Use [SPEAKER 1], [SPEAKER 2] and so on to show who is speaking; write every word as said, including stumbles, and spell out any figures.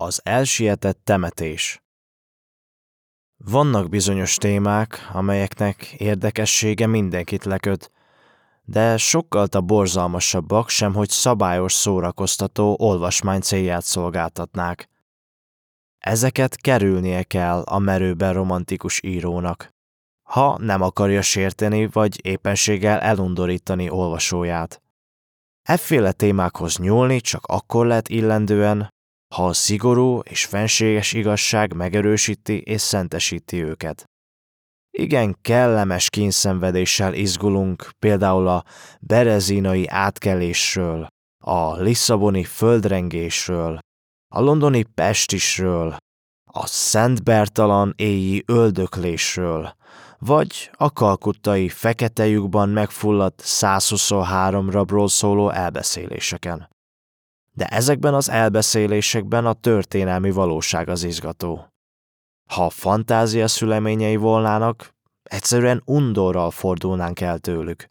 [SPEAKER 1] Az elsietett temetés. Vannak bizonyos témák, amelyeknek érdekessége mindenkit leköt, de sokkal a borzalmasabbak sem, hogy szabályos szórakoztató olvasmány célját szolgáltatnák. Ezeket kerülnie kell a merőben romantikus írónak, ha nem akarja sérteni vagy éppenséggel elundorítani olvasóját. Efféle témákhoz nyúlni csak akkor lehet illendően, ha a szigorú és fenséges igazság megerősíti és szentesíti őket. Igen kellemes kínszenvedéssel izgulunk például a berezinai átkelésről, a lisszaboni földrengésről, a londoni pestisről, a szentbertalan éji öldöklésről, vagy a kalkuttai fekete lyukban megfulladt százhuszonhárom rabról szóló elbeszéléseken. De ezekben az elbeszélésekben a történelmi valóság az izgató. Ha a fantázia szüleményei volnának, egyszerűen undorral fordulnánk el tőlük.